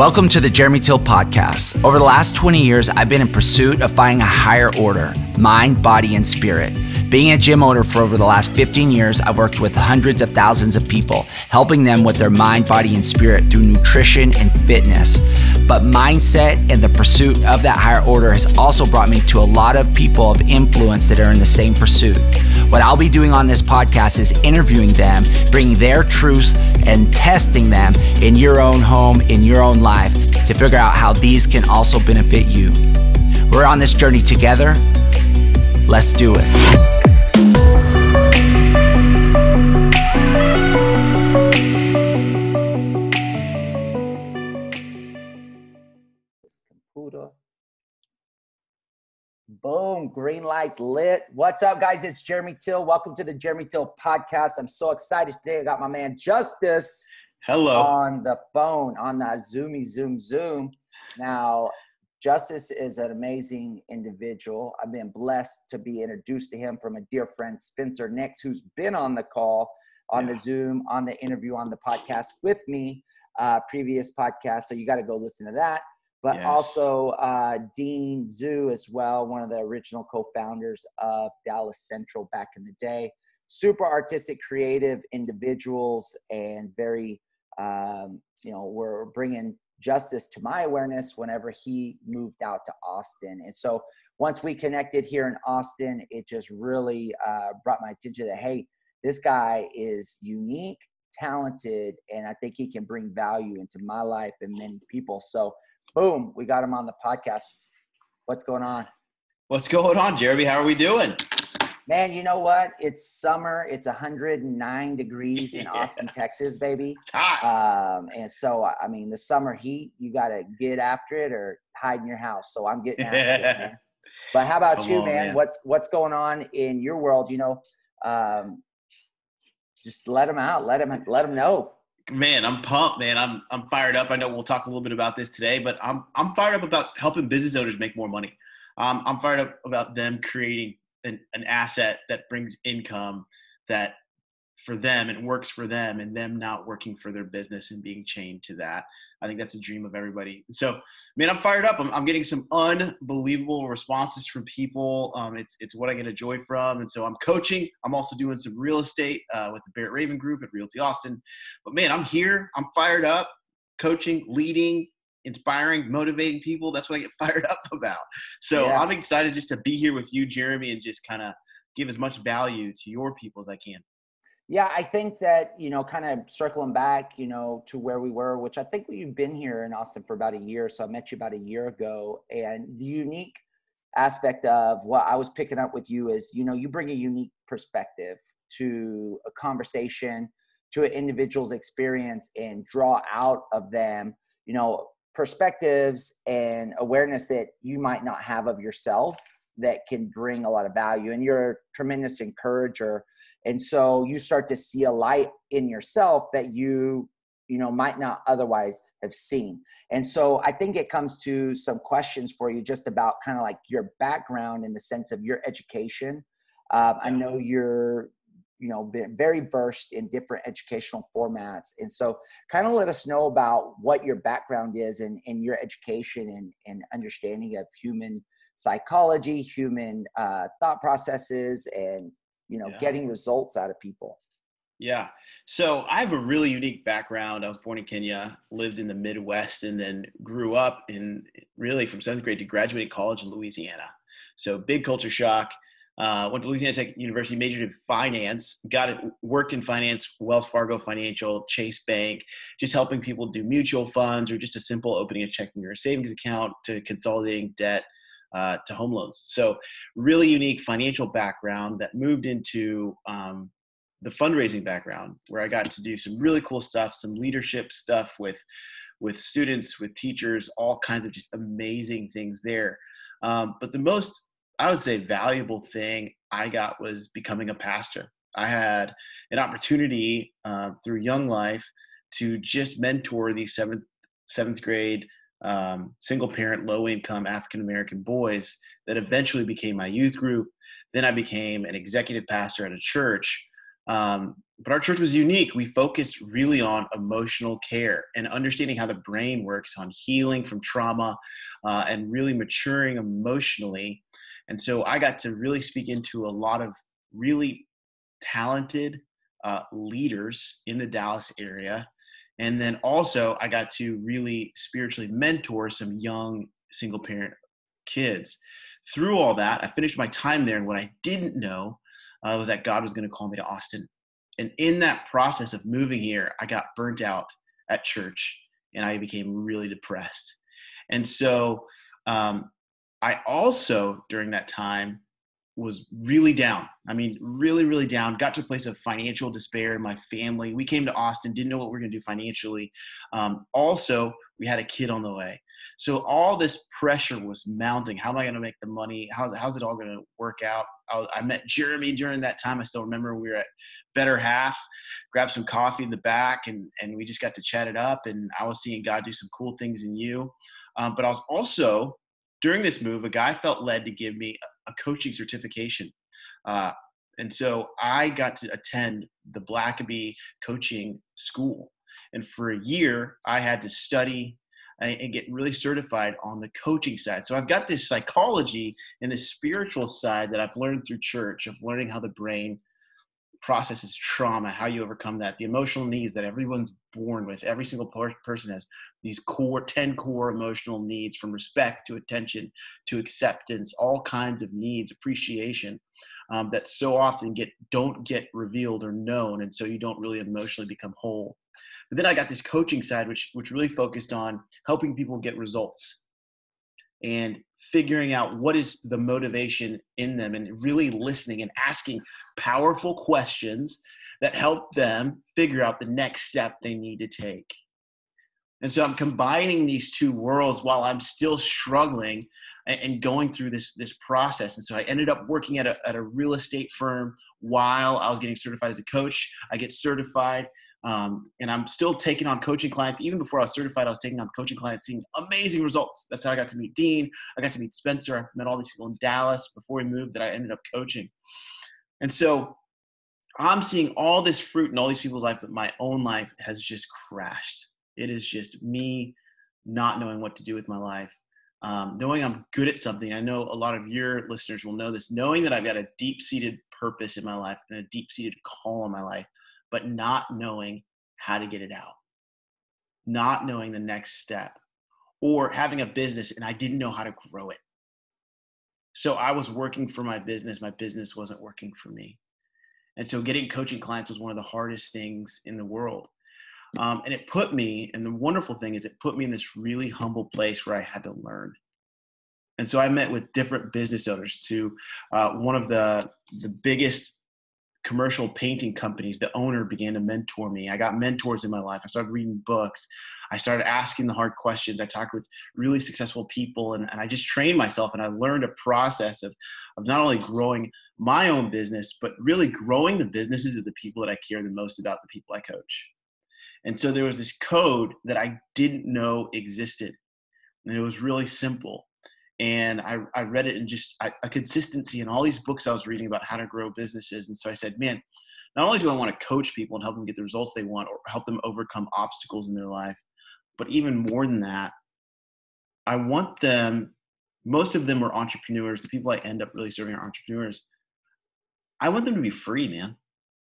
Welcome to the Jeremy Till Podcast. Over the last 20 years, I've been in pursuit of finding a higher order, mind, body, and spirit. Being a gym owner for over the last 15 years, I've worked with hundreds of thousands of people, helping them with their mind, body, and spirit through nutrition and fitness. But mindset and the pursuit of that higher order has also brought me to a lot of people of influence that are in the same pursuit. What I'll be doing on this podcast is interviewing them, bringing their truths and testing them in your own home, in your own life, to figure out how these can also benefit you. We're on this journey together. Let's do it. Boom, green lights lit. What's up, guys? It's Jeremy Till. Welcome to the Jeremy Till Podcast. I'm so excited today. I got my man Justice on the phone, on that Zoom. Now, Justice is an amazing individual. I've been blessed to be introduced to him from a dear friend, Spencer Nix, who's been on the call, on the Zoom, on the interview, on the podcast with me, previous podcast. So you got to go listen to that. But also Dean Zhu as well, one of the original co-founders of Dallas Central back in the day. Super artistic, creative individuals, and very, we're bringing Justice to my awareness whenever he moved out to Austin. And so once we connected here in Austin, it just really brought my attention that, hey, this guy is unique, talented, and I think he can bring value into my life and many people. So boom, we got him on the podcast. What's going on? What's going on, Jeremy? How are we doing? Man, you know what? It's summer. It's 109 degrees in Austin, Texas, baby. Hot. And so, I mean, the summer heat, you got to get after it or hide in your house. So I'm getting after it, man. But how about you, man? What's going on in your world? You know, just let them out. Let them know. Man, I'm pumped, man. I'm fired up. I know we'll talk a little bit about this today, but I'm fired up about helping business owners make more money. I'm fired up about them creating an asset that brings income that for them, it works for them, and them not working for their business and being chained to that. I think that's a dream of everybody. So, man, I'm fired up. I'm getting some unbelievable responses from people. It's what I get a joy from. And so I'm coaching. I'm also doing some real estate with the Barrett Raven Group at Realty Austin. But, man, I'm here. I'm fired up, coaching, leading, inspiring, motivating people. That's what I get fired up about. So I'm excited just to be here with you, Jeremy, and just kind of give as much value to your people as I can. Yeah, I think that, kind of circling back, to where we were, which I think we've been here in Austin for about a year. So I met you about a year ago. And the unique aspect of what I was picking up with you is, you bring a unique perspective to a conversation, to an individual's experience, and draw out of them, perspectives and awareness that you might not have of yourself that can bring a lot of value. And you're a tremendous encourager. And so you start to see a light in yourself that you might not otherwise have seen. And so I think it comes to some questions for you just about kind of like your background in the sense of your education. I know you're, been very versed in different educational formats. And so kind of let us know about what your background is in your education and understanding of human psychology, human thought processes, and getting results out of people. Yeah. So I have a really unique background. I was born in Kenya, lived in the Midwest, and then grew up in really from 7th grade to graduating college in Louisiana. So big culture shock. Went to Louisiana Tech University, majored in finance, worked in finance, Wells Fargo Financial, Chase Bank, just helping people do mutual funds or just a simple opening a checking or a savings account to consolidating debt to home loans. So really unique financial background that moved into the fundraising background where I got to do some really cool stuff, some leadership stuff with students, with teachers, all kinds of just amazing things there. But the most, I would say, valuable thing I got was becoming a pastor. I had an opportunity through Young Life to just mentor these seventh grade single parent, low income African-American boys that eventually became my youth group. Then I became an executive pastor at a church But our church was unique. We focused really on emotional care and understanding how the brain works, on healing from trauma, and really maturing emotionally. And so I got to really speak into a lot of really talented leaders in the Dallas area. And then also I got to really spiritually mentor some young single parent kids. Through all that, I finished my time there. And what I didn't know was that God was going to call me to Austin. And in that process of moving here, I got burnt out at church and I became really depressed. And so I also, during that time, was really down. I mean, really, really down. Got to a place of financial despair in my family. We came to Austin, didn't know what we were going to do financially. Also, we had a kid on the way. So all this pressure was mounting. How am I going to make the money? How's it all going to work out? I met Jeremy during that time. I still remember we were at Better Half, grabbed some coffee in the back, and we just got to chat it up. And I was seeing God do some cool things in you. But I was also, during this move, a guy felt led to give me a coaching certification. And so I got to attend the Blackaby coaching school. And for a year, I had to study and get really certified on the coaching side. So I've got this psychology and this spiritual side that I've learned through church, of learning how the brain processes trauma, how you overcome that, the emotional needs that everyone's born with. Every single person has these 10 core emotional needs, from respect to attention to acceptance, all kinds of needs, appreciation, that so often don't get revealed or known. And so you don't really emotionally become whole. But then I got this coaching side, which really focused on helping people get results and figuring out what is the motivation in them, and really listening and asking powerful questions that help them figure out the next step they need to take. And so I'm combining these two worlds while I'm still struggling and going through this process. And so I ended up working at a real estate firm while I was getting certified as a coach. I get certified, and I'm still taking on coaching clients. Even before I was certified, I was taking on coaching clients, seeing amazing results. That's how I got to meet Dean. I got to meet Spencer. I met all these people in Dallas before we moved that I ended up coaching. And so I'm seeing all this fruit in all these people's life, but my own life has just crashed. It is just me not knowing what to do with my life, knowing I'm good at something. I know a lot of your listeners will know this, knowing that I've got a deep-seated purpose in my life and a deep-seated call in my life, but not knowing how to get it out, not knowing the next step, or having a business and I didn't know how to grow it. So I was working for my business wasn't working for me. And so getting coaching clients was one of the hardest things in the world. And it put me, and the wonderful thing is it put me in this really humble place where I had to learn. And so I met with different business owners. To one of the biggest commercial painting companies, the owner began to mentor me. I got mentors in my life. I started reading books. I started asking the hard questions. I talked with really successful people, and I just trained myself, and I learned a process of not only growing my own business, but really growing the businesses of the people that I care the most about, the people I coach. And so there was this code that I didn't know existed, and it was really simple. And I read it, and just a consistency in all these books I was reading about how to grow businesses. And so I said, man, not only do I want to coach people and help them get the results they want, or help them overcome obstacles in their life, but even more than that, I want them, most of them are entrepreneurs. The people I end up really serving are entrepreneurs. I want them to be free, man.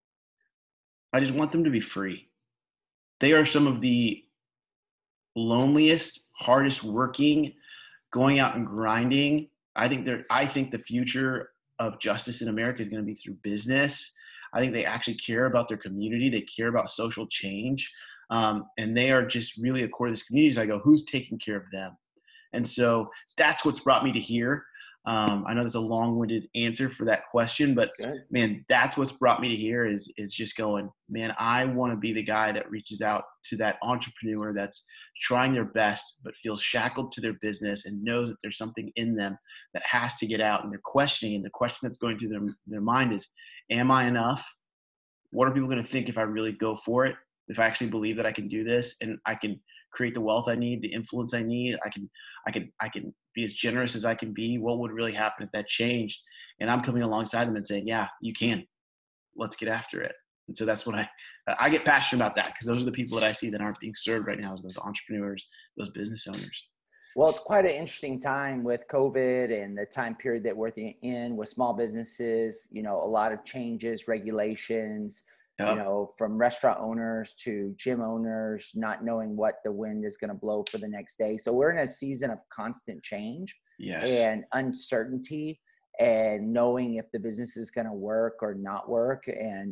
I just want them to be free. They are some of the loneliest, hardest working, going out and grinding. I think the future of justice in America is going to be through business. I think they actually care about their community. They care about social change. And they are just really a core of this community. So I go, who's taking care of them? And so that's what's brought me to here. I know there's a long-winded answer for that question, but man, that's what's brought me to here is just going, man, I want to be the guy that reaches out to that entrepreneur that's trying their best, but feels shackled to their business and knows that there's something in them that has to get out, and they're questioning. And the question that's going through their mind is, am I enough? What are people going to think if I really go for it? If I actually believe that I can do this and I can create the wealth I need, the influence I need, I can be as generous as I can be. What would really happen if that changed? And I'm coming alongside them and saying, yeah, you can. Let's get after it. And so that's when I get passionate about that, because those are the people that I see that aren't being served right now, those entrepreneurs, those business owners. Well, it's quite an interesting time with COVID and the time period that we're in with small businesses, a lot of changes, regulations, from restaurant owners to gym owners, not knowing what the wind is going to blow for the next day. So we're in a season of constant change and uncertainty, and knowing if the business is going to work or not work. And,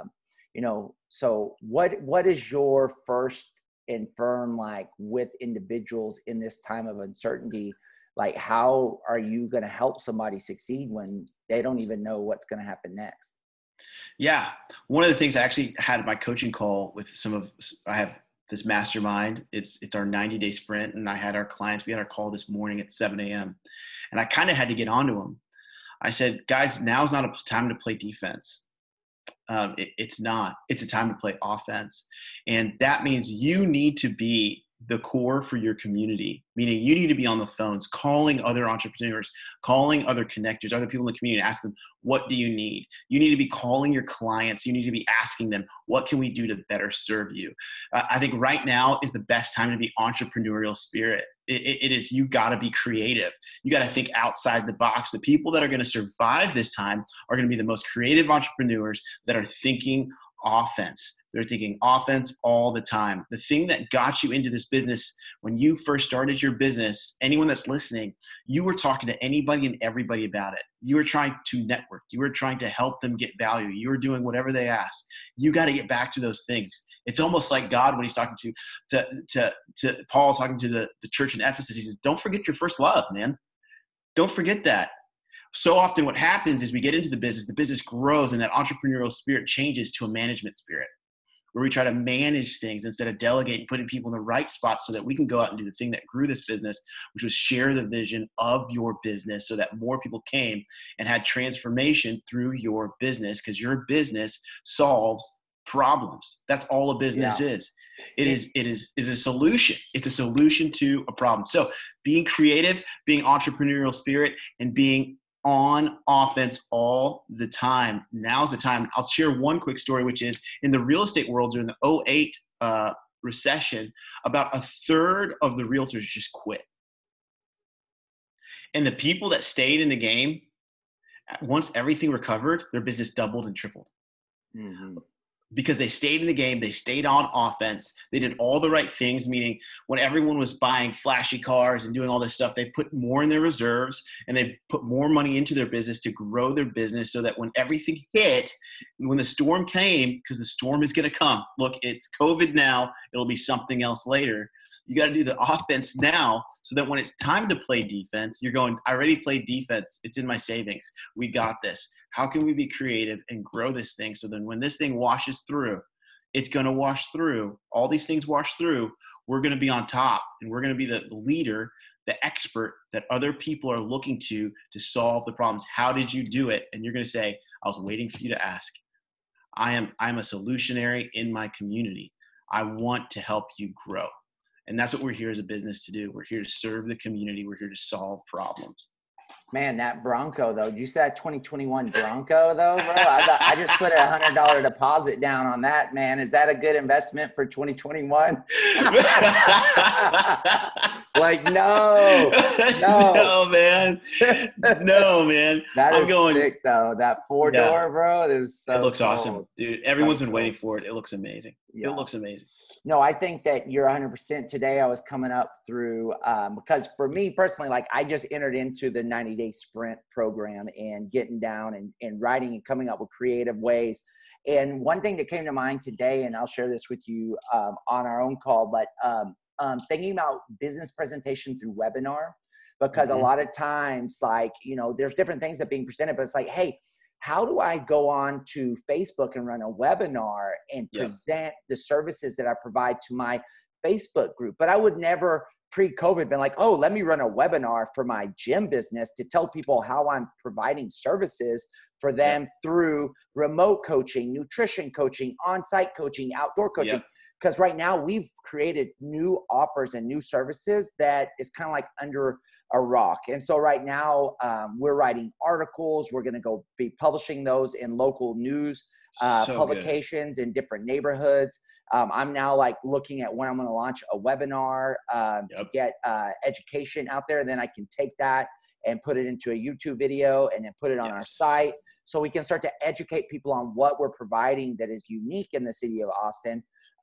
so what is your first and firm, like with individuals in this time of uncertainty? Like, how are you going to help somebody succeed when they don't even know what's going to happen next? Yeah. One of the things I actually had my coaching call with I have this mastermind. It's our 90-day sprint. And I had our clients, we had our call this morning at 7 a.m. And I kind of had to get onto them. I said, guys, now's not a time to play defense. It's not. It's a time to play offense. And that means you need to be the core for your community, meaning you need to be on the phones, calling other entrepreneurs, calling other connectors, other people in the community, and ask them, what do you need? You need to be calling your clients. You need to be asking them, what can we do to better serve you? I think right now is the best time to be entrepreneurial spirit. It is, you got to be creative. You got to think outside the box. The people that are going to survive this time are going to be the most creative entrepreneurs that are thinking offense. They're thinking offense all the time. The thing that got you into this business when you first started your business, anyone that's listening, you were talking to anybody and everybody about it. You were trying to network. You were trying to help them get value. You were doing whatever they asked. You got to get back to those things. It's almost like God, when he's talking to Paul, talking to the church in Ephesus, he says, don't forget your first love, man. Don't forget that. So often what happens is we get into the business grows, and that entrepreneurial spirit changes to a management spirit, where we try to manage things instead of delegating, putting people in the right spots so that we can go out and do the thing that grew this business, which was share the vision of your business so that more people came and had transformation through your business, because your business solves problems. That's all a business is. It is a solution. It's a solution to a problem. So being creative, being entrepreneurial spirit, and being on offense all the time. Now's the time. I'll share one quick story, which is in the real estate world during the 2008 recession, about a third of the realtors just quit. And the people that stayed in the game, once everything recovered, their business doubled and tripled. Mm-hmm. Because they stayed in the game, they stayed on offense, they did all the right things, meaning when everyone was buying flashy cars and doing all this stuff, they put more in their reserves and they put more money into their business to grow their business, so that when everything hit, when the storm came, because the storm is going to come, look, it's COVID now, it'll be something else later. You got to do the offense now, so that when it's time to play defense, you're going, I already played defense. It's in my savings. We got this. How can we be creative and grow this thing, so then when this thing washes through, it's going to wash through. All these things wash through. We're going to be on top, and we're going to be the leader, the expert that other people are looking to solve the problems. How did you do it? And you're going to say, I was waiting for you to ask. I'm a solutionary in my community. I want to help you grow. And that's what we're here as a business to do. We're here to serve the community. We're here to solve problems. Man, that Bronco though, did you say that 2021 Bronco though, bro? I just put a $100 deposit down on that, man. Is that a good investment for 2021? Like, no, man. No, man. That is sick though. That 4-door, bro, is so It looks cool. Awesome. Dude, everyone's been waiting for it. It looks amazing. Yeah. It looks amazing. No, I think that you're 100%. Today I was coming up through, because for me personally, like I just entered into the 90-day sprint program and getting down and writing and coming up with creative ways. And one thing that came to mind today, and I'll share this with you on our own call, but thinking about business presentation through webinar, because a lot of times, like, there's different things that being presented, but it's like, hey, how do I go on to Facebook and run a webinar and present the services that I provide to my Facebook group? But I would never pre-COVID been like, oh, let me run a webinar for my gym business to tell people how I'm providing services for them through remote coaching, nutrition coaching, on-site coaching, outdoor coaching. Because right now we've created new offers and new services that is kind of like under a rock. And so right now we're writing articles. We're going to go be publishing those in local news publications in different neighborhoods. I'm now like looking at when I'm going to launch a webinar to get education out there. Then I can take that and put it into a YouTube video and then put it on our site. So we can start to educate people on what we're providing that is unique in the city of Austin.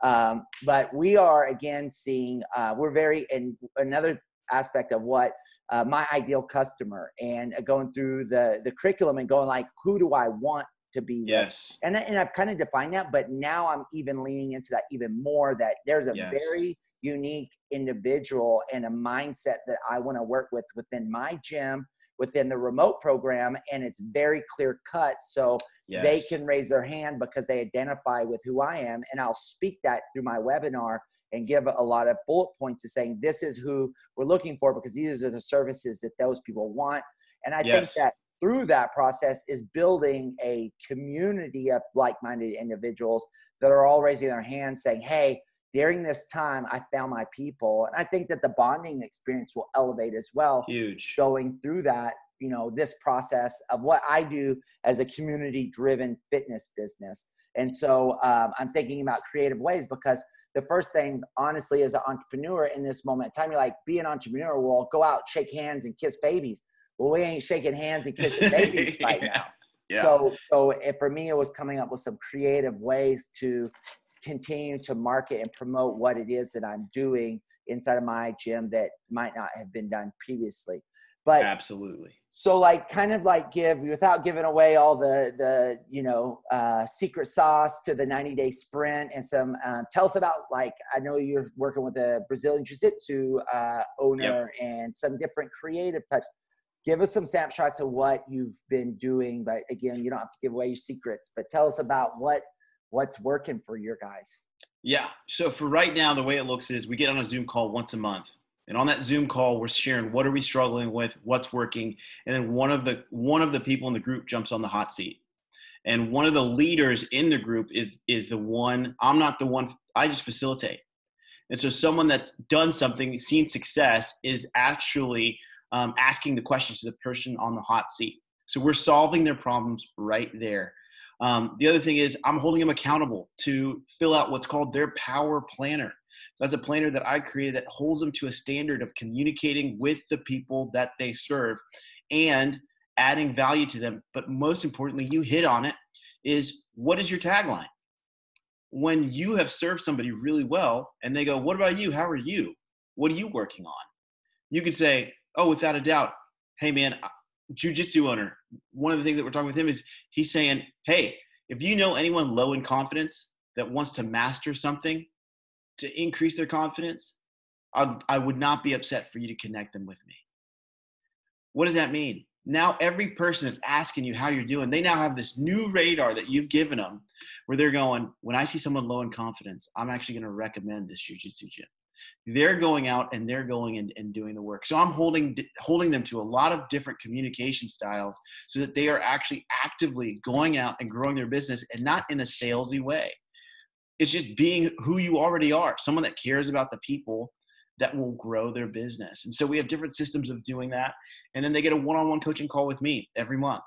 But we are, again, seeing, we're very, in another aspect of what my ideal customer, and going through the curriculum and going like, who do I want to be with? And I've kind of defined that, but now I'm even leaning into that even more, that there's a very unique individual and a mindset that I want to work with within my gym, within the remote program, and it's very clear cut. So they can raise their hand because they identify with who I am, and I'll speak that through my webinar and give a lot of bullet points to saying, this is who we're looking for because these are the services that those people want. And I think that through that process is building a community of like-minded individuals that are all raising their hands saying, hey, during this time, I found my people. And I think that the bonding experience will elevate as well. Huge. Going through that, you know, this process of what I do as a community-driven fitness business. And so I'm thinking about creative ways, because the first thing, honestly, as an entrepreneur in this moment in time, you're like, be an entrepreneur. Well, go out, shake hands and kiss babies. Well, we ain't shaking hands and kissing babies right now. So for me, it was coming up with some creative ways to continue to market and promote what it is that I'm doing inside of my gym that might not have been done previously. But absolutely. So like, kind of like give, without giving away all the you know, secret sauce to the 90-day sprint, and some, tell us about, like, I know you're working with a Brazilian Jiu-Jitsu owner and some different creative types. Give us some snapshots of what you've been doing. But again, you don't have to give away your secrets, but tell us about what's working for your guys. Yeah. So for right now, the way it looks is we get on a Zoom call once a month. And on that Zoom call, we're sharing what are we struggling with, what's working. And then one of the people in the group jumps on the hot seat. And one of the leaders in the group is the one, I'm not the one, I just facilitate. And so someone that's done something, seen success, is actually asking the questions to the person on the hot seat. So we're solving their problems right there. The other thing is I'm holding them accountable to fill out what's called their power planner. That's a planner that I created that holds them to a standard of communicating with the people that they serve and adding value to them. But most importantly, you hit on it, is what is your tagline? When you have served somebody really well and they go, what about you? How are you? What are you working on? You could say, oh, without a doubt, hey man, jiu-jitsu owner. One of the things that we're talking with him is he's saying, hey, if you know anyone low in confidence that wants to master something to increase their confidence, I would not be upset for you to connect them with me. What does that mean? Now every person that's asking you how you're doing, they now have this new radar that you've given them where they're going, when I see someone low in confidence, I'm actually going to recommend this jiu-jitsu gym. They're going out and they're going and doing the work. So I'm holding them to a lot of different communication styles so that they are actually actively going out and growing their business, and not in a salesy way. It's just being who you already are, someone that cares about the people that will grow their business. And so we have different systems of doing that. And then they get a one-on-one coaching call with me every month.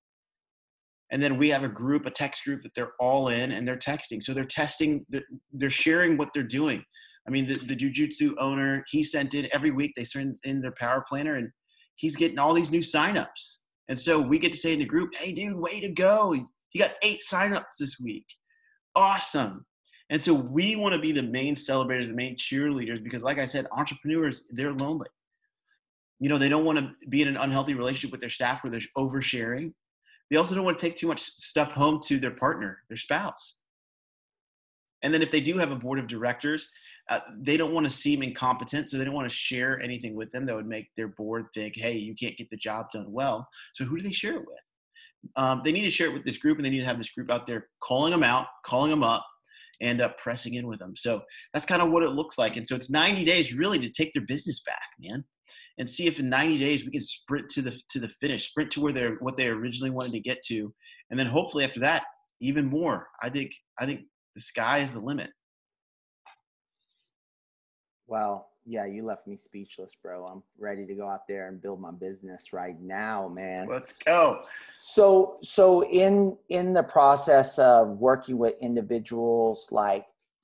And then we have a text group that they're all in, and they're texting. So they're testing, they're sharing what they're doing. I mean, the jiu-jitsu owner, he sent in every week, they send in their power planner, and he's getting all these new signups. And so we get to say in the group, hey dude, way to go. You got 8 signups this week. Awesome. And so we want to be the main celebrators, the main cheerleaders, because like I said, entrepreneurs, they're lonely. You know, they don't want to be in an unhealthy relationship with their staff where they're oversharing. They also don't want to take too much stuff home to their partner, their spouse. And then if they do have a board of directors, they don't want to seem incompetent, so they don't want to share anything with them that would make their board think, hey, you can't get the job done well. So who do they share it with? They need to share it with this group, and they need to have this group out there calling them out, calling them up, and pressing in with them. So that's kind of what it looks like. And so it's 90 days really to take their business back, man, and see if in 90 days we can sprint to the finish, sprint to what they originally wanted to get to. And then hopefully after that, even more. I think the sky is the limit. Well, Yeah, you left me speechless, bro. I'm ready to go out there and build my business right now, man. Let's go. So in the process of working with individuals, like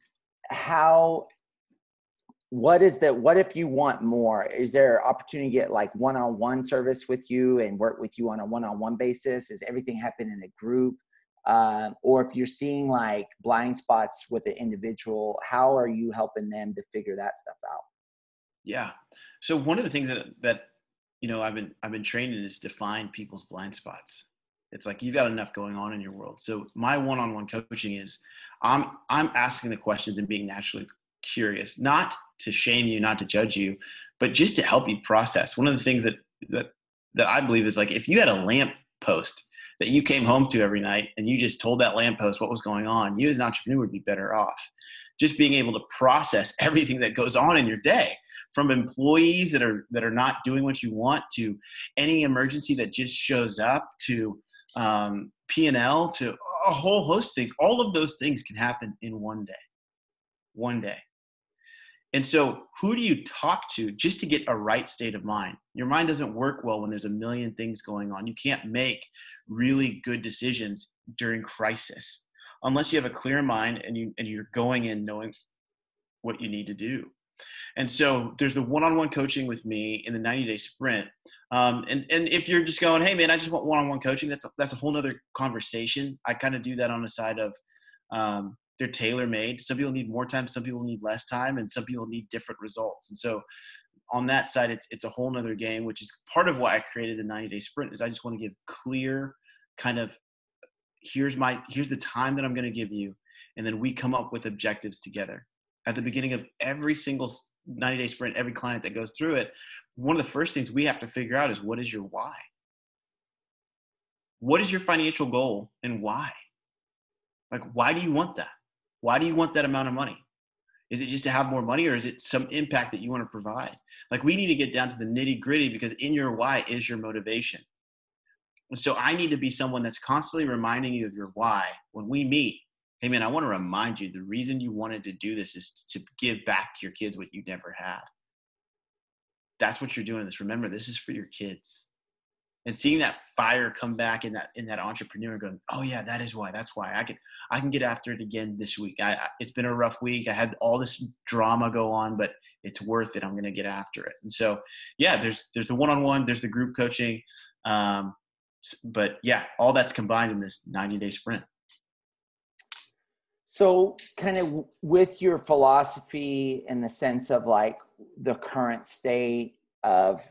what if you want more? Is there opportunity to get like one-on-one service with you and work with you on a one-on-one basis? Is everything happen in a group? Or if you're seeing like blind spots with an individual, how are you helping them to figure that stuff out? Yeah. So one of the things that I've been trained in is to find people's blind spots. It's like you've got enough going on in your world. So my one-on-one coaching is I'm asking the questions and being naturally curious, not to shame you, not to judge you, but just to help you process. One of the things that I believe is like if you had a lamp post that you came home to every night and you just told that lamppost what was going on, you as an entrepreneur would be better off. Just being able to process everything that goes on in your day, from employees that are not doing what you want, to any emergency that just shows up, to P&L, to a whole host of things. All of those things can happen in one day. And so who do you talk to just to get a right state of mind? Your mind doesn't work well when there's a million things going on. You can't make really good decisions during crisis unless you have a clear mind and you're going in knowing what you need to do. And so there's the one-on-one coaching with me in the 90-day sprint. And if you're just going, hey man, I just want one-on-one coaching, that's a whole nother conversation. I kind of do that on the side of, they're tailor-made. Some people need more time, some people need less time, and some people need different results. And so on that side, it's a whole nother game, which is part of why I created the 90-day sprint. Is I just want to give clear kind of, here's the time that I'm going to give you. And then we come up with objectives together. At the beginning of every single 90-day sprint, every client that goes through it, one of the first things we have to figure out is, what is your why? What is your financial goal and why? Like, why do you want that? Why do you want that amount of money? Is it just to have more money, or is it some impact that you want to provide? Like, we need to get down to the nitty gritty, because in your why is your motivation. And so I need to be someone that's constantly reminding you of your why. When we meet, hey man, I want to remind you the reason you wanted to do this is to give back to your kids what you never had. That's what you're doing this. Remember, this is for your kids. And seeing that fire come back in that entrepreneur going, oh yeah, that is why. That's why I can get after it again this week. It's been a rough week. I had all this drama go on, but it's worth it. I'm going to get after it. And so, yeah, there's the one-on-one, there's the group coaching. But yeah, all that's combined in this 90-day sprint. So kind of with your philosophy in the sense of like the current state of,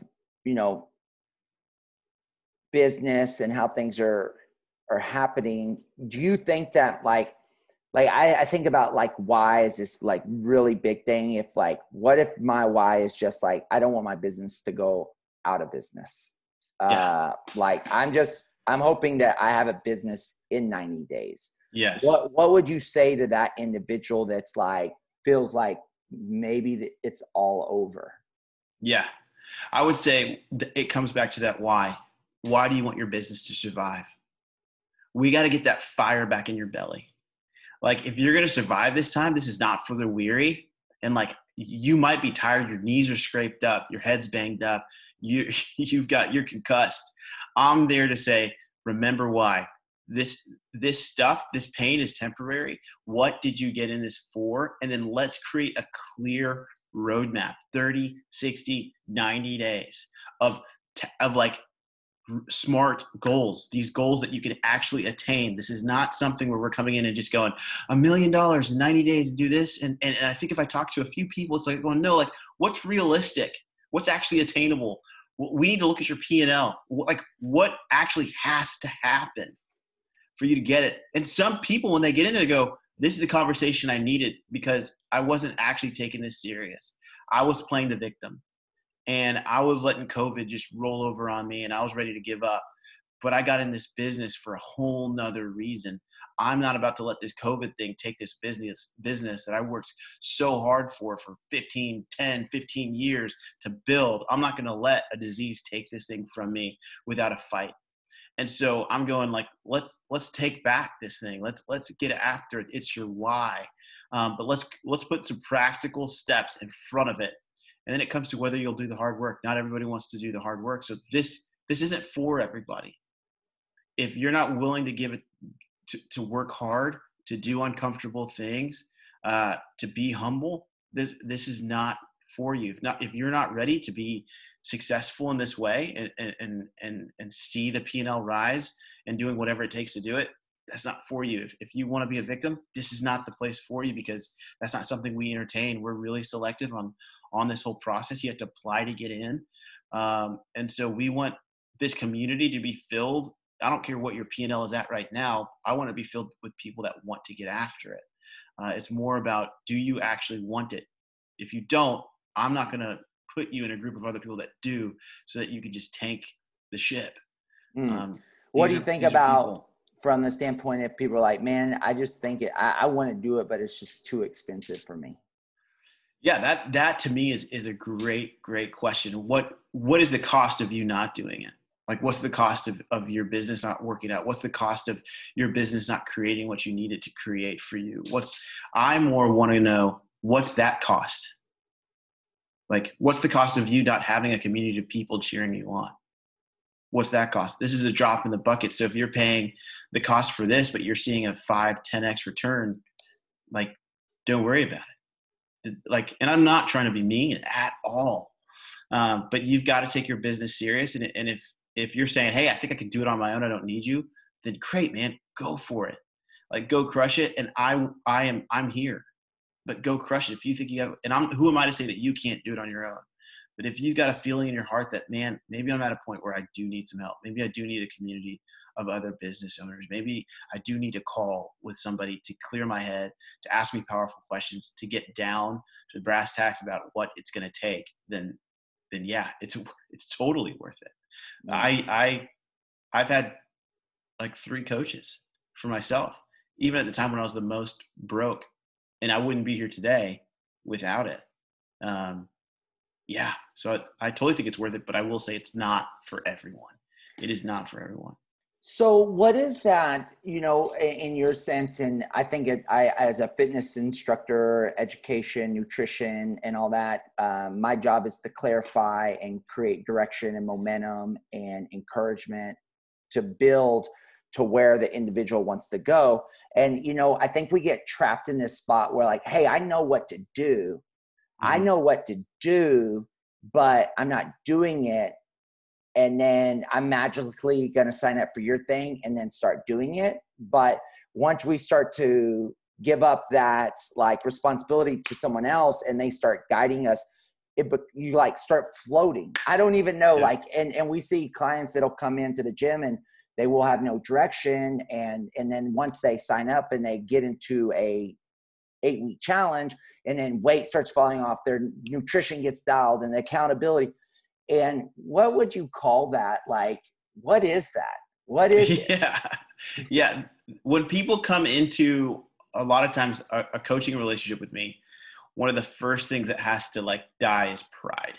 business and how things are happening, do you think that like I think about like why is this like really big thing? If like, what if my why is just like, I don't want my business to go out of business. Yeah. Like I'm hoping that I have a business in 90 days. Yes. What would you say to that individual that's like, feels like maybe it's all over? Yeah. I would say it comes back to that why. Why do you want your business to survive? We got to get that fire back in your belly. Like, if you're going to survive this time, this is not for the weary. And like, you might be tired. Your knees are scraped up. Your head's banged up. You're concussed. I'm there to say, remember why. This stuff, this pain is temporary. What did you get in this for? And then let's create a clear roadmap, 30, 60, 90 days of like smart goals, these goals that you can actually attain. This is not something where we're coming in and just going $1 million in 90 days to do this. And I think if I talk to a few people, it's like, well, no, like what's realistic? What's actually attainable? We need to look at your P&L. Like, what actually has to happen for you to get it? And some people, when they get in there, go, this is the conversation I needed, because I wasn't actually taking this serious. I was playing the victim. And I was letting COVID just roll over on me, and I was ready to give up. But I got in this business for a whole nother reason. I'm not about to let this COVID thing take this business that I worked so hard for 10, 15 years to build. I'm not going to let a disease take this thing from me without a fight. And so I'm going like, let's take back this thing. Let's get after it. It's your why. But let's put some practical steps in front of it. And then it comes to whether you'll do the hard work. Not everybody wants to do the hard work. So this isn't for everybody. If you're not willing to give it to work hard, to do uncomfortable things, to be humble, this is not for you. If you're not ready to be successful in this way and see the P&L rise and doing whatever it takes to do it, that's not for you. If you want to be a victim, this is not the place for you, because that's not something we entertain. We're really selective on this whole process. You have to apply to get in. And so we want this community to be filled. I don't care what your P&L is at right now. I want to be filled with people that want to get after it. It's more about, do you actually want it? If you don't, I'm not going to put you in a group of other people that do, so that you can just tank the ship. What do you think about from the standpoint if people are like, man, I just think I want to do it, but it's just too expensive for me? Yeah, that to me is a great question. What is the cost of you not doing it? Like, what's the cost of your business not working out? What's the cost of your business not creating what you needed to create for you? I more want to know, what's that cost? Like, what's the cost of you not having a community of people cheering you on? What's that cost? This is a drop in the bucket. So if you're paying the cost for this, but you're seeing a 5-10x return, like, don't worry about it. Like, and I'm not trying to be mean at all. But you've got to take your business serious. And if you're saying, hey, I think I can do it on my own, I don't need you, then great, man, go for it. Like, go crush it. And I'm here, but go crush it. If you think you have, and who am I to say that you can't do it on your own? But if you've got a feeling in your heart that, man, maybe I'm at a point where I do need some help. Maybe I do need a community of other business owners. Maybe I do need a call with somebody to clear my head, to ask me powerful questions, to get down to the brass tacks about what it's going to take. Then yeah, it's totally worth it. Mm-hmm. I've had like 3 coaches for myself, even at the time when I was the most broke, and I wouldn't be here today without it. Yeah, so I totally think it's worth it, but I will say it's not for everyone. It is not for everyone. So what is that, in your sense? And I think as a fitness instructor, education, nutrition, and all that, my job is to clarify and create direction and momentum and encouragement to build to where the individual wants to go. And, I think we get trapped in this spot where, like, hey, I know what to do. I know what to do, but I'm not doing it. And then I'm magically going to sign up for your thing and then start doing it. But once we start to give up that like responsibility to someone else and they start guiding us, you like start floating. I don't even know, and we see clients that'll come into the gym and they will have no direction. And then once they sign up and they get into a 8-week challenge, and then weight starts falling off, their nutrition gets dialed and the accountability. And what would you call that? Like, what is that? What is it? Yeah. When people come into, a lot of times, a coaching relationship with me, one of the first things that has to like die is pride.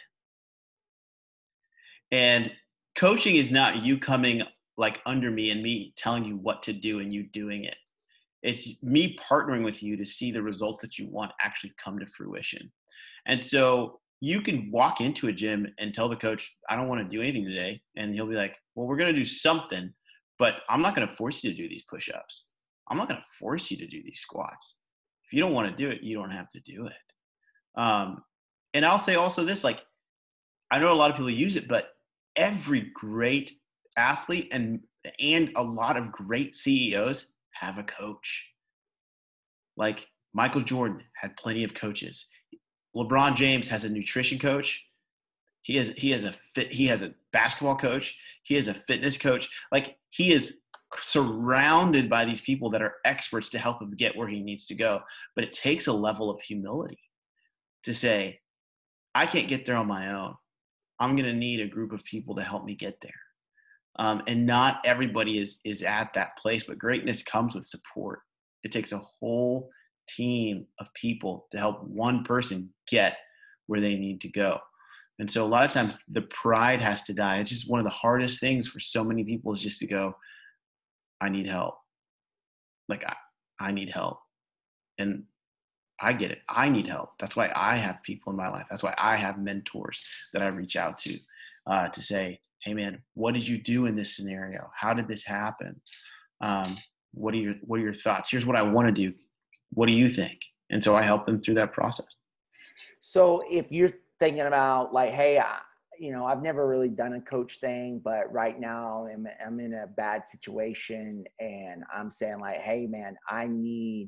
And coaching is not you coming like under me and me telling you what to do and you doing it. It's me partnering with you to see the results that you want actually come to fruition. And so you can walk into a gym and tell the coach, I don't want to do anything today. And he'll be like, well, we're going to do something, but I'm not going to force you to do these push-ups. I'm not going to force you to do these squats. If you don't want to do it, you don't have to do it. And I'll say also this, like, I know a lot of people use it, but every great athlete and a lot of great CEOs have a coach. Like Michael Jordan had plenty of coaches. LeBron James has a nutrition coach. He has a basketball coach. He has a fitness coach. Like, he is surrounded by these people that are experts to help him get where he needs to go. But it takes a level of humility to say, I can't get there on my own. I'm going to need a group of people to help me get there. And not everybody is at that place, but greatness comes with support. It takes a whole team of people to help one person get where they need to go. And so a lot of times the pride has to die. It's just one of the hardest things for so many people, is just to go, I need help. Like, I need help. And I get it. I need help. That's why I have people in my life. That's why I have mentors that I reach out to say, hey man, what did you do in this scenario? How did this happen? What are your thoughts? Here's what I want to do. What do you think? And so I help them through that process. So if you're thinking about like, hey, I've never really done a coach thing, but right now I'm in a bad situation and I'm saying like, hey man, I need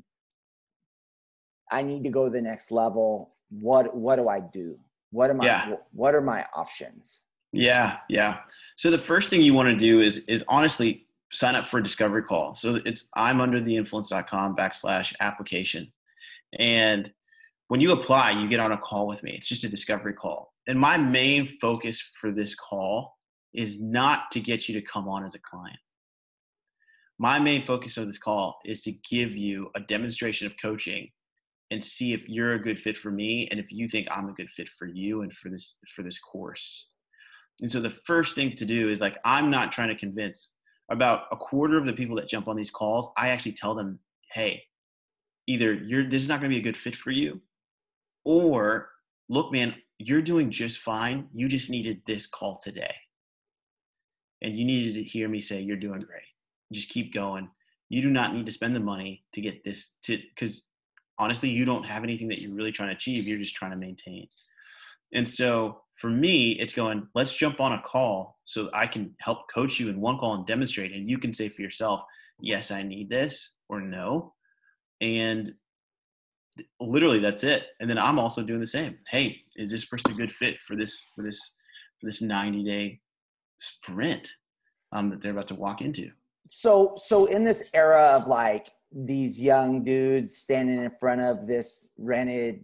to go to the next level. What do I do? What are my options? Yeah. So the first thing you want to do is honestly sign up for a discovery call. So I'm under theinfluence.com/application. And when you apply, you get on a call with me. It's just a discovery call. And my main focus for this call is not to get you to come on as a client. My main focus of this call is to give you a demonstration of coaching and see if you're a good fit for me and if you think I'm a good fit for you and for this course. And so the first thing to do is like, I'm not trying to convince. About a quarter of the people that jump on these calls, I actually tell them, hey, either this is not going to be a good fit for you, or look, man, you're doing just fine. You just needed this call today. And you needed to hear me say, you're doing great. Just keep going. You do not need to spend the money to get this because honestly, you don't have anything that you're really trying to achieve. You're just trying to maintain. And so for me, it's going, let's jump on a call so I can help coach you in one call and demonstrate. And you can say for yourself, yes, I need this, or no. And literally that's it. And then I'm also doing the same. Hey, is this person a good fit for this 90-day sprint that they're about to walk into? So in this era of like these young dudes standing in front of this rented,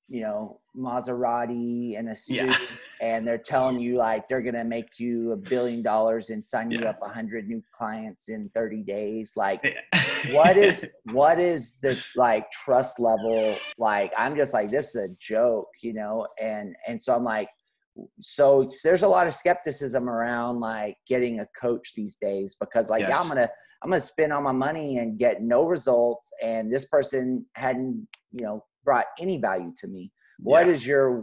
Maserati and a suit, and they're telling you like they're gonna make you $1 billion and sign you up 100 new clients in 30 days. Like, what is the like trust level? Like, I'm just like, this is a joke, and so I'm like, so there's a lot of skepticism around like getting a coach these days because like, I'm gonna spend all my money and get no results, and this person hadn't brought any value to me. What's your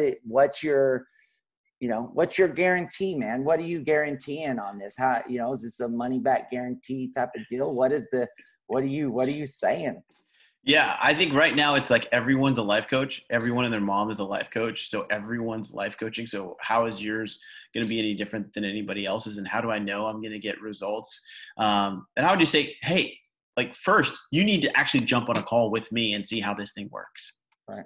guarantee, man? What are you guaranteeing on this? How, is this a money back guarantee type of deal? What are you saying? Yeah, I think right now it's like everyone's a life coach. Everyone and their mom is a life coach. So everyone's life coaching. So how is yours going to be any different than anybody else's? And how do I know I'm going to get results? And I would just say, hey, like first, you need to actually jump on a call with me and see how this thing works. Right.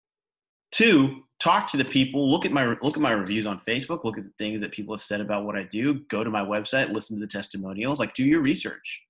2, talk to the people. Look at my reviews on Facebook. Look at the things that people have said about what I do. Go to my website. Listen to the testimonials. Like, do your research.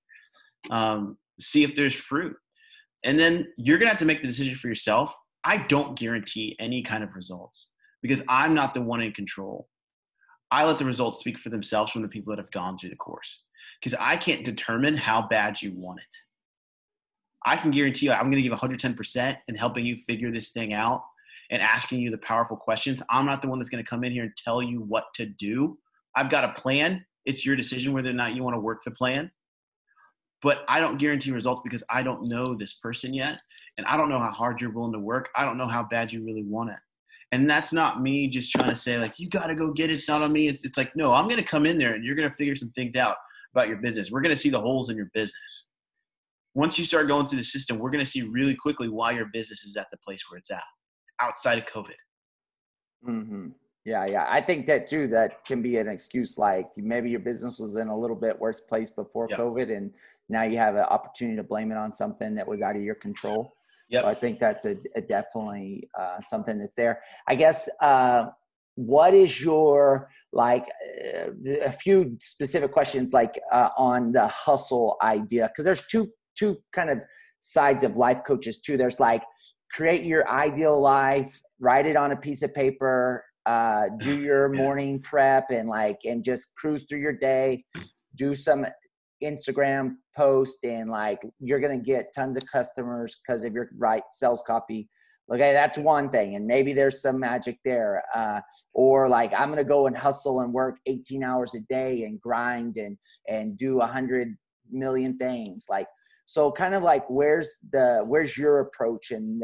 See if there's fruit. And then you're going to have to make the decision for yourself. I don't guarantee any kind of results because I'm not the one in control. I let the results speak for themselves from the people that have gone through the course because I can't determine how bad you want it. I can guarantee you I'm going to give 110% in helping you figure this thing out and asking you the powerful questions. I'm not the one that's going to come in here and tell you what to do. I've got a plan. It's your decision whether or not you want to work the plan. But I don't guarantee results because I don't know this person yet. And I don't know how hard you're willing to work. I don't know how bad you really want it. And that's not me just trying to say like, you got to go get it. It's not on me. It's like, no, I'm going to come in there and you're going to figure some things out about your business. We're going to see the holes in your business. Once you start going through the system, we're going to see really quickly why your business is at the place where it's at outside of COVID. Mm-hmm. Yeah. I think that too, that can be an excuse. Like maybe your business was in a little bit worse place before COVID, and now you have an opportunity to blame it on something that was out of your control. So I think that's a definitely something that's there. I guess, what is your, like a few specific questions, like on the hustle idea? Cause there's two kind of sides of life coaches too. There's like, create your ideal life, write it on a piece of paper, do your morning prep and just cruise through your day, do some Instagram post, and like you're going to get tons of customers because of your right sales copy. Okay, that's one thing. And maybe there's some magic there. Or like, I'm going to go and hustle and work 18 hours a day and grind and do 100 million things. Like, so kind of like, where's your approach in that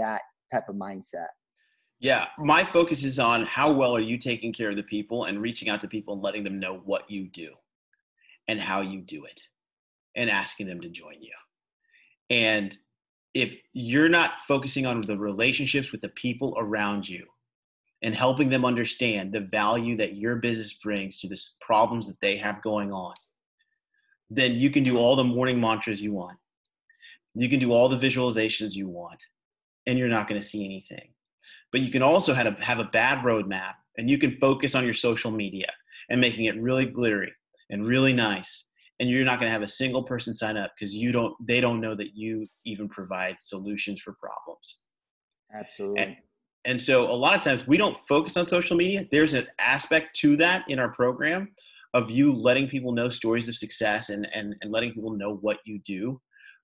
type of mindset? Yeah, my focus is on how well are you taking care of the people and reaching out to people and letting them know what you do and how you do it and asking them to join you. And if you're not focusing on the relationships with the people around you and helping them understand the value that your business brings to the problems that they have going on, then you can do all the morning mantras you want. You can do all the visualizations you want, and you're not going to see anything. But you can also have a bad roadmap, and you can focus on your social media and making it really glittery and really nice. And you're not going to have a single person sign up because they don't know that you even provide solutions for problems. Absolutely. And so a lot of times we don't focus on social media. There's an aspect to that in our program of you letting people know stories of success and letting people know what you do.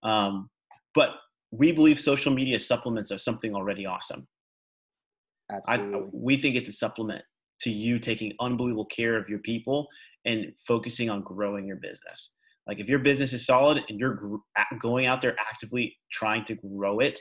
But we believe social media supplements of something already awesome. Absolutely. We think it's a supplement to you taking unbelievable care of your people and focusing on growing your business. Like if your business is solid and you're going out there actively trying to grow it,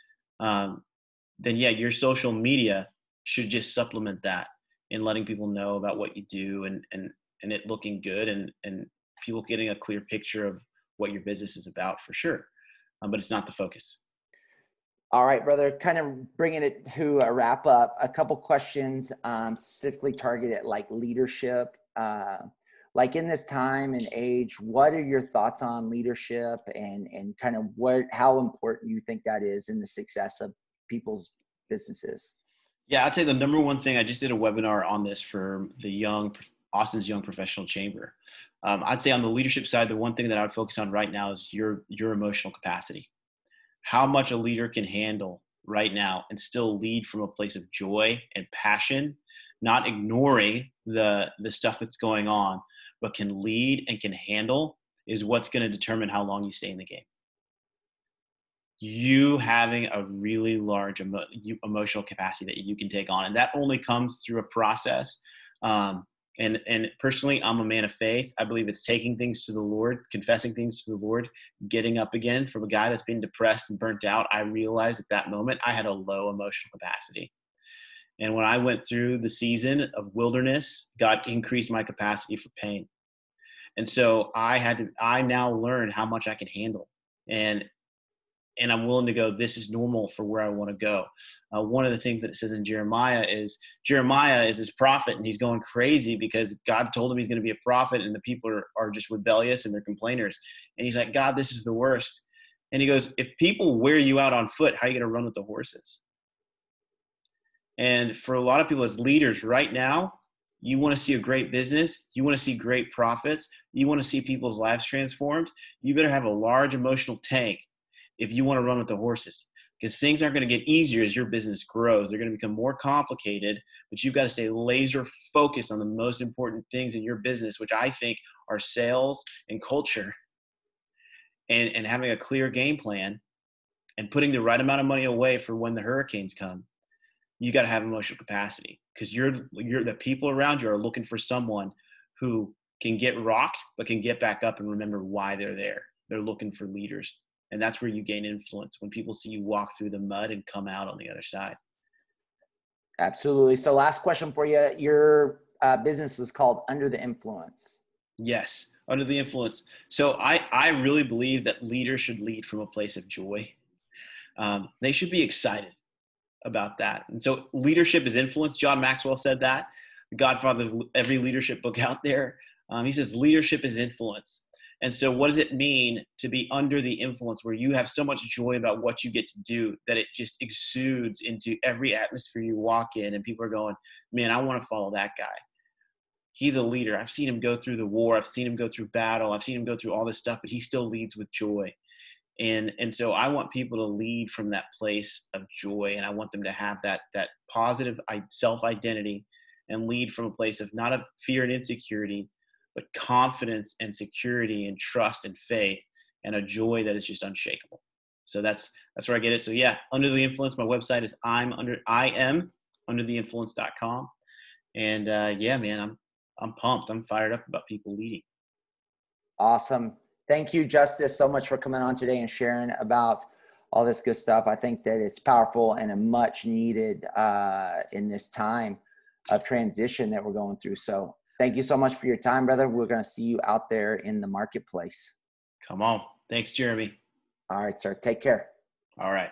then yeah, your social media should just supplement that in letting people know about what you do and it looking good and people getting a clear picture of what your business is about for sure. But it's not the focus. All right, brother, kind of bringing it to a wrap up, a couple questions specifically targeted at like leadership. Like in this time and age, what are your thoughts on leadership and kind of how important you think that is in the success of people's businesses? Yeah, I'd say the number one thing, I just did a webinar on this for the Austin's Young Professional Chamber. I'd say on the leadership side, the one thing that I would focus on right now is your emotional capacity. How much a leader can handle right now and still lead from a place of joy and passion, not ignoring the stuff that's going on, but can lead and can handle is what's going to determine how long you stay in the game. You having a really large emotional capacity that you can take on. And that only comes through a process. And personally, I'm a man of faith. I believe it's taking things to the Lord, confessing things to the Lord, getting up again. From a guy that's been depressed and burnt out, I realized at that moment I had a low emotional capacity. And when I went through the season of wilderness, God increased my capacity for pain. And so I now learn how much I can handle. And I'm willing to go, this is normal for where I want to go. One of the things that it says in Jeremiah is this prophet, and he's going crazy because God told him he's going to be a prophet, and the people are just rebellious and they're complainers. And he's like, God, this is the worst. And he goes, if people wear you out on foot, how are you going to run with the horses? And for a lot of people as leaders right now, you want to see a great business, you want to see great profits, you want to see people's lives transformed, you better have a large emotional tank if you want to run with the horses, because things aren't going to get easier as your business grows. They're going to become more complicated, but you've got to stay laser focused on the most important things in your business, which I think are sales and culture, and having a clear game plan and putting the right amount of money away for when the hurricanes come. You got to have emotional capacity because the people around you are looking for someone who can get rocked, but can get back up and remember why they're there. They're looking for leaders. And that's where you gain influence, when people see you walk through the mud and come out on the other side. Absolutely. So last question for you. Your business is called Under the Influence. Yes, Under the Influence. So I really believe that leaders should lead from a place of joy. They should be excited about that. And so leadership is influence. John Maxwell said that, the godfather of every leadership book out there. He says leadership is influence. And so what does it mean to be under the influence, where you have so much joy about what you get to do that it just exudes into every atmosphere you walk in, and people are going, man, I want to follow that guy. He's a leader. I've seen him go through the war. I've seen him go through battle. I've seen him go through all this stuff, but he still leads with joy. And so I want people to lead from that place of joy, and I want them to have that positive self-identity and lead from a place of not of fear and insecurity, but confidence and security and trust and faith and a joy that is just unshakable. So that's where I get it. So yeah, Under the Influence, my website is IamUnderTheInfluence.com. And yeah, man, I'm pumped. I'm fired up about people leading. Awesome. Thank you, Justice, so much for coming on today and sharing about all this good stuff. I think that it's powerful and a much needed in this time of transition that we're going through. So thank you so much for your time, brother. We're going to see you out there in the marketplace. Come on. Thanks, Jeremy. All right, sir. Take care. All right.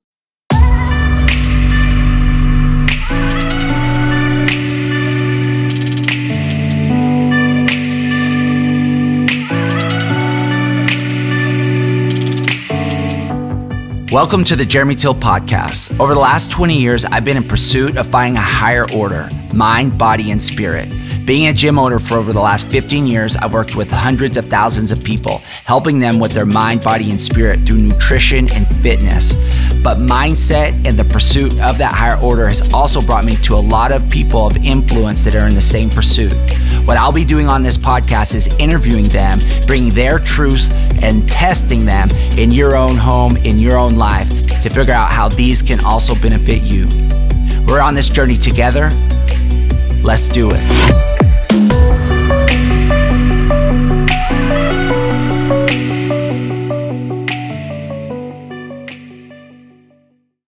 Welcome to the Jeremy Till Podcast. Over the last 20 years, I've been in pursuit of finding a higher order, mind, body, and spirit. Being a gym owner for over the last 15 years, I've worked with hundreds of thousands of people, helping them with their mind, body, and spirit through nutrition and fitness. But mindset and the pursuit of that higher order has also brought me to a lot of people of influence that are in the same pursuit. What I'll be doing on this podcast is interviewing them, bringing their truths and testing them in your own home, in your own life, to figure out how these can also benefit you. We're on this journey together. Let's do it.